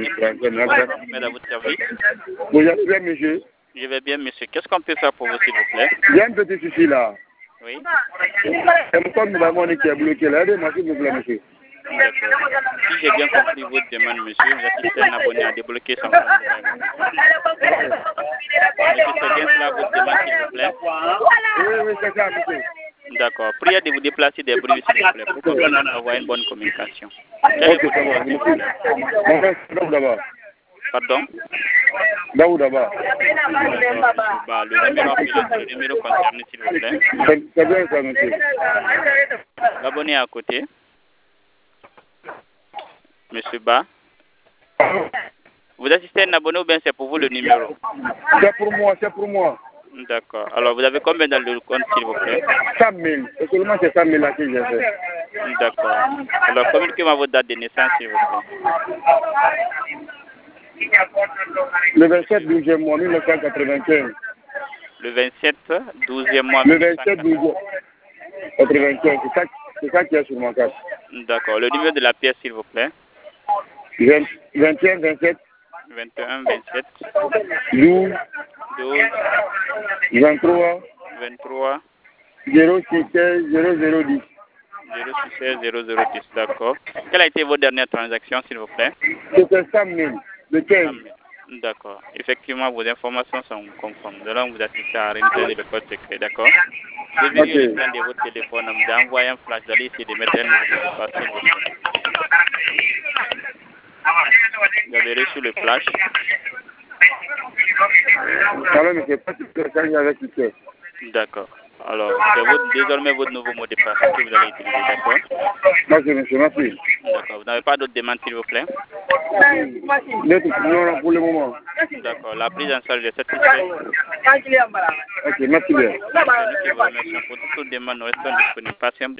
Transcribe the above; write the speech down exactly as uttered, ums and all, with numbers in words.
Madame, à votre service. Vous allez bien, monsieur? Je vais bien, monsieur. Qu'est-ce qu'on peut faire pour vous, s'il vous plaît? Il y a un petit souci là. Oui. C'est mon compte Mobile qui est bloqué là. Aidez-moi, s'il vous plaît, monsieur. D'accord. Si j'ai bien compris votre demande, monsieur, vous assistez un abonné à débloquer son compte Mobile. Monsieur, c'est bien cela votre demande, s'il vous plaît? Oui, oui, c'est ça, monsieur. D'accord. Priez de vous déplacer des bruits, s'il vous plaît, pour qu'on puisse avoir une bonne communication. Quel est Ok, votre ça va, nom, s'il vous monsieur. plaît? Mon frère, c'est Daoud Daba. Pardon? Daoud Daba. D'accord, monsieur Ba. Le numéro appelé, le numéro concerné, s'il vous plaît. C'est c'est bien ça, monsieur. L'abonné à côté. Monsieur Ba. Vous assistez à un abonné ou bien c'est pour vous le numéro? C'est pour moi, c'est pour moi. D'accord. Alors, vous avez combien dans le compte, s'il vous plaît? cent mille. C'est seulement ces cent mille là que j'ai fait. D'accord. Alors, communiquez-moi votre date de naissance, s'il vous plaît. Le vingt-sept douzième mois mille neuf cent quatre-vingt-quinze. Le vingt-sept douzième mois Le mille neuf cent vingt-sept douzième quatre-vingt-quinze. C'est ça, c'est ça qui est sur mon cas. D'accord. Le numéro de la pièce, s'il vous plaît. vingt et un vingt-sept. vingt et un vingt-sept. douze. douze. vingt-trois. vingt-trois. zéro six seize zéro zéro dix. zéro six seize zéro zéro dix. D'accord. Quelle a été votre dernière transaction, s'il vous plaît? C'était cent mille. Le quinze. D'accord. Effectivement, vos informations sont conformes. Nous allons vous assister à réaliser le code secret. D'accord. Vous avez vu l'écran de votre téléphone. On vous a envoyé un flash. Vous allez essayer de mettre un nouveau mot de passe, s'il vous plaît. Vous avez reçu le flash. Alors, mais c'est pas tout ça avec tout ça. D'accord. Alors, c'est votre, désormais votre nouveau mot de passe que vous allez utiliser, d'accord? Merci, monsieur, merci. D'accord. Vous n'avez pas d'autres demandes, s'il vous plaît? Non, non, pour le moment. D'accord. La prise en charge est satisfaite. Ok, merci bien. Nous qui vous remercions pour toutes les demandes. Nous restons disponibles. Patients.